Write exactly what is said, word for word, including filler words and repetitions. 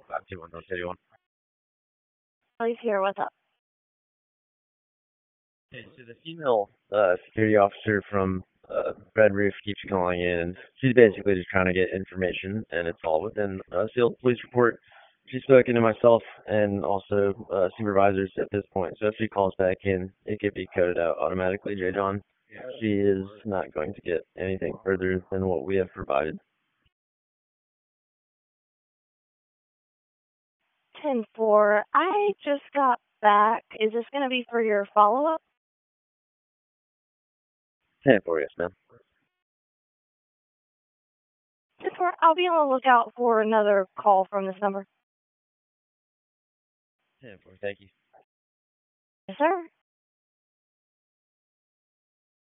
five two one, zero two one. Please here. What's up? Hey, so the female uh, security officer from uh, Red Roof keeps calling in. She's basically just trying to get information, and it's all within a sealed police report. She's spoken to myself and also uh, supervisors at this point. So if she calls back in, it could be coded out automatically, J. John. She is not going to get anything further than what we have provided. ten four. I just got back. Is this going to be for your follow up? ten four, yes, ma'am. ten four. I'll be on the lookout for another call from this number. ten four, thank you. Yes, sir.